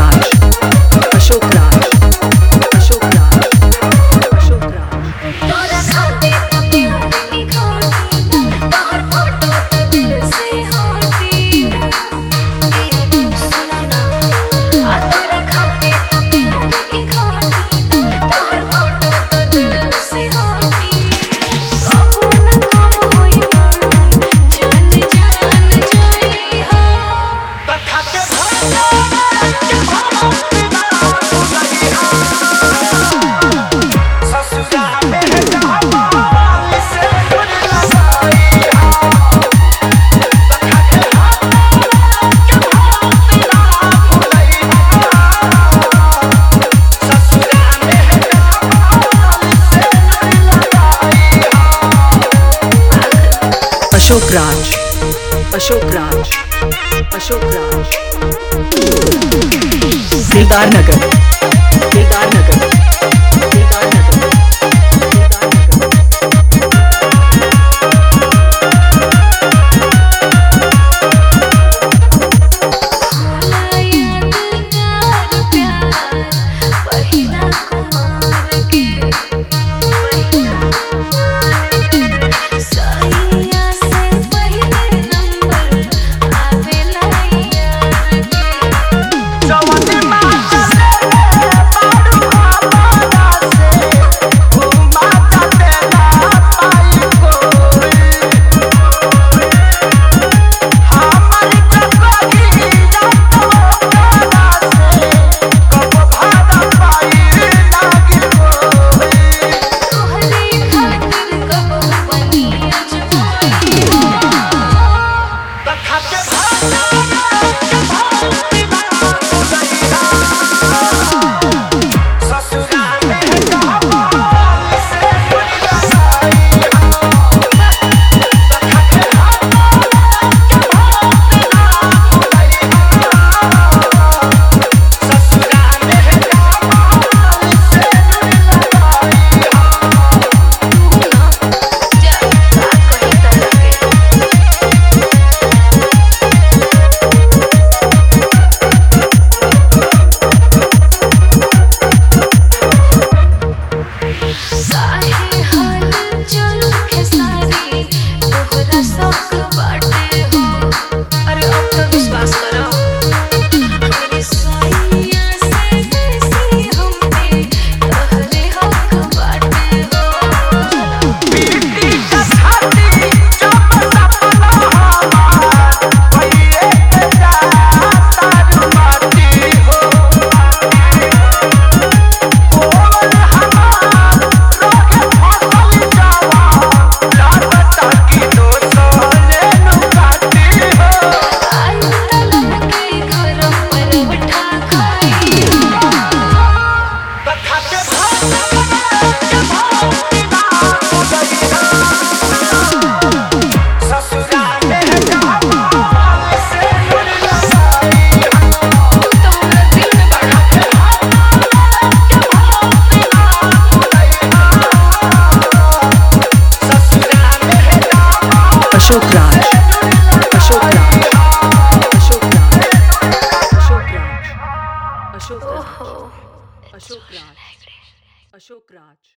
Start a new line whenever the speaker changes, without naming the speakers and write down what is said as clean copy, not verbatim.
Raj, Ashok Raj, Ashok Raj, Ashok Raj.
तोरा खाते अपने की खोटी बाहर फोटो तो दिल से होती सुना ना तोरा खाते अपने की खोटी बाहर फोटो तो दिल से होती कबू न कब होई जान जान जाई हो
खाते भरता के भाव ससुरा में जावाल से दूर लगाई खाते के भाव तेरा भुलई ससुरा में जावाल से दूर लगाई
Ashok Raj, Ashok Raj, Ashok Raj. Dildar Nagar, Dildar Nagar, Dildar Nagar, Dildar Nagar.
यादगार प्यार पहिला कुमार के सैया से पहले नंबर आवेला यार के
जवानी माता से बारू हमारा से घुमा जाते ना पाई कोई हमारी कबगी जातो करा से कब भाड़ा पाई लागी कोई
तोहरे खातिर कब बनी अजमाई
खाते भाता के भाव ससुरा में जावाल से दूर लगाई खाते भाता के भाव तेरा भुलई ससुरा में जावाल से दूर लगाई
जा का कही तरह साहे हाल चल के सारी तोहरा शौक बाटे हो अरे अब तो विश्वास करो हमारी सैया से बेसी हमने तोहरे हक बाटे हो
पीटी का छाती जब सपना हमार भइए जाता माटी हो बोल हमार रोके फसल जावा लागता कि दोसरे नुकाती हो
आई तलब के गरम पर उठा खाई
खाते भाता के भाव ससुरा में जावाल से दूर लगाई
तू तो हमरा दिल में बड़ा
Ashok Raj, Ashok Raj, Ashok Raj, Ashok Raj, Ashok Raj,
ओहो
Ashok Raj, Ashok Raj.